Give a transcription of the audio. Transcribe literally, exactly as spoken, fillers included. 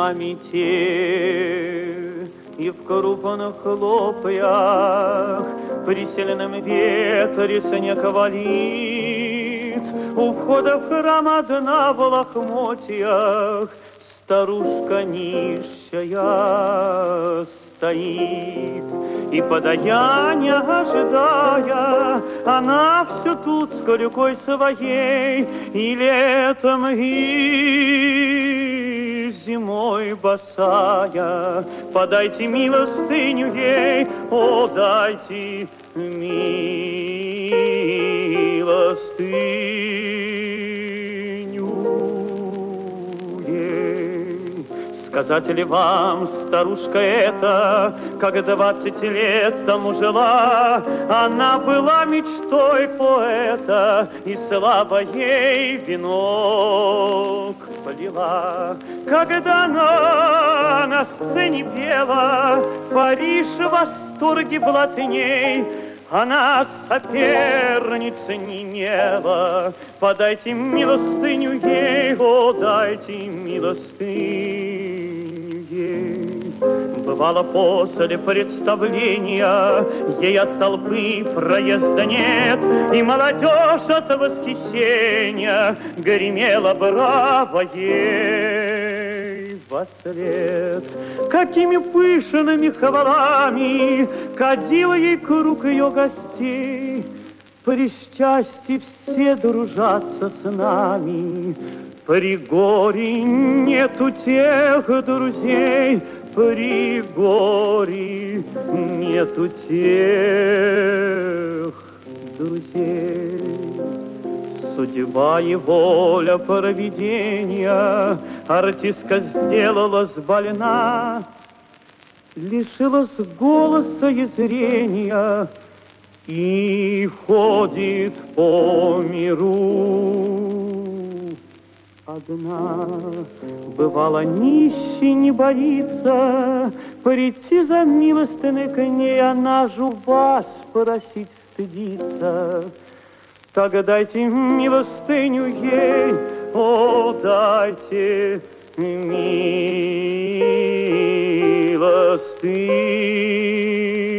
на мете и в крупных хлопьях при сильном ветре снег валит. У входа в храм одна в лохмотьях старушка нищая стоит. И подаяния ожидая, она все тут с колюкой своей, и летом, и зимой босая. Подайте милостыню ей, о, дайте милостыню ей. Сказать ли вам, старушка эта, как двадцать лет тому жила, она была мечтой поэта, и слава ей венок полила. Когда она на сцене пела, Париж в восторге был от ней, она соперниц не имела. Подайте милостыню ей, о, дайте милостыню ей. Бывало после представления ей от толпы проезда нет, и молодежь от восхищения гремела браво ей вослед. Какими пышными хвалами кадила ей круг ее гостей. При счастье все дружатся с нами, при горе нету тех друзей, при горе нету тех друзей. Судьба и воля провидения, артистка сделалась больна, лишилась голоса и зрения и ходит по миру одна. Бывало, нищий не боится прийти за милостыней к ней, она же вас просить стыдится. Так дайте милостыню ей, о, дайте милостыню.